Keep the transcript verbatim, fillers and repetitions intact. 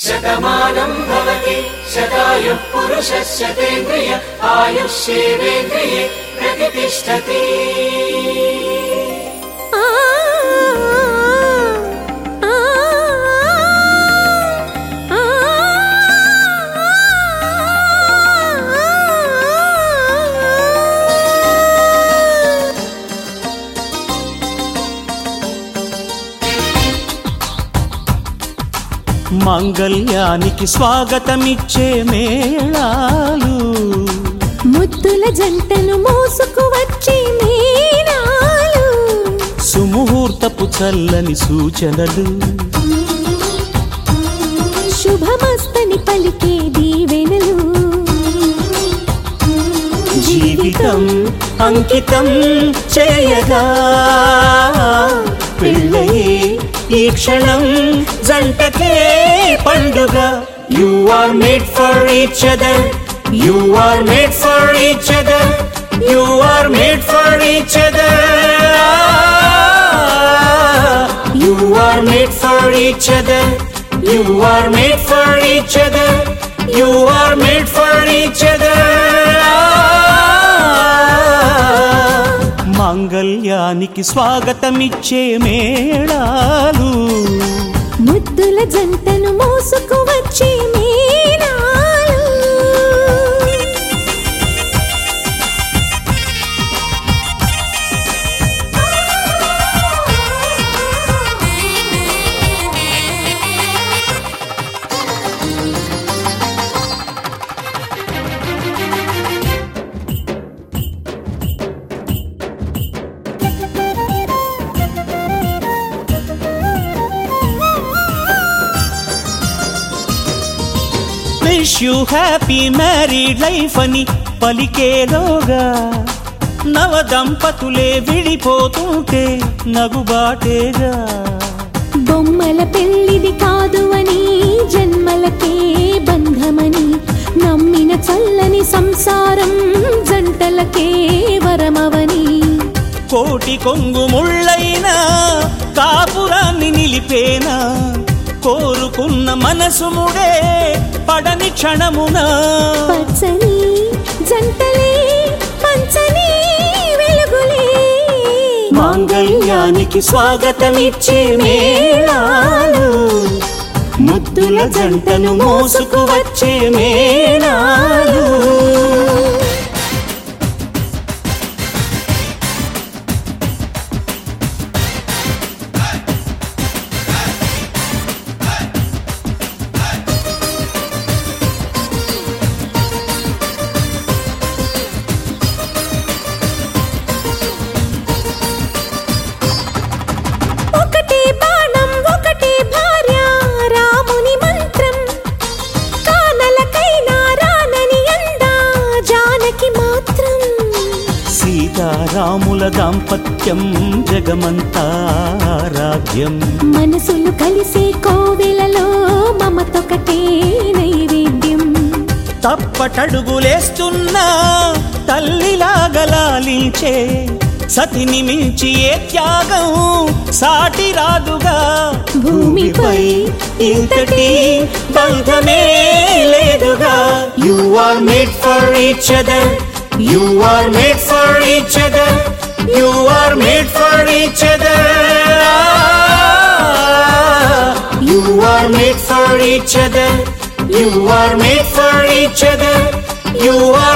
శతమానం భవతి శతాయుః పురుషः శతేంద్రియ ఆయుష్యేవేంద్రియే ప్రతిష్టతి. మాంగళ్యానికి స్వాగతమిచ్చే మేళాలు, ముద్దుల జంటను మోసుకు వచ్చే మేళాలు, సుముహూర్తపు చల్లని సూచనలు, శుభమస్తని పలికే దీవెనలు, జీవితం అంకితం చేయగా పెళ్ళయే ఈ క్షణం జంటకే పండుగ. You are made for each other, you are made for each other, you are made for each other, you are made for each other, you are made for each other, you are made for each other. మాంగళ్యానికి స్వాగతమిచ్చే మేళాలు, ముద్దుల జంటను మోసుకు వచ్చే మేళాలు. Wish you happy married life అని పలికేలోగా నవ దంపతులే విడిపోతుంటే నగుబాటేగా. బొమ్మల పెళ్ళిది కాదు అని జన్మలకే బంధమని నమ్మిన చల్లని సంసారం జంటలకే వరమవని, కోటి కొంగు ముళ్ళైనా కాపురాన్ని నిలిపేనా, కోరుకున్న మనసు ముడే పడని క్షణమున, పచ్చని జంటలే పంచని వెలుగులే. మాంగళ్యానికి స్వాగతమిచ్చే మేళాలు, ముద్దుల జంటను మోసుకు వచ్చే మేళాలు. ఒకటే బాణం ఒకటే భార్య రాముని మంత్రం, కానలకైనా రానని అందా జానకి మాత్రం. సీతారాముల దాంపత్యం జగమంతా రాజ్యం, మనసులు కలిసే కోవెలలో మమతొకటే నైవేద్యం. తప్పటడుగులేస్తున్నా తల్లిలాగలాలించే సతిని మించి ఏ త్యాగం సాటి రాదుగా. భూమిపై ఇంతటి బంధమే లేదుగా. You are made for each other, you are made for each other, you are made for each other, you are made for each other, you are made for each other, you are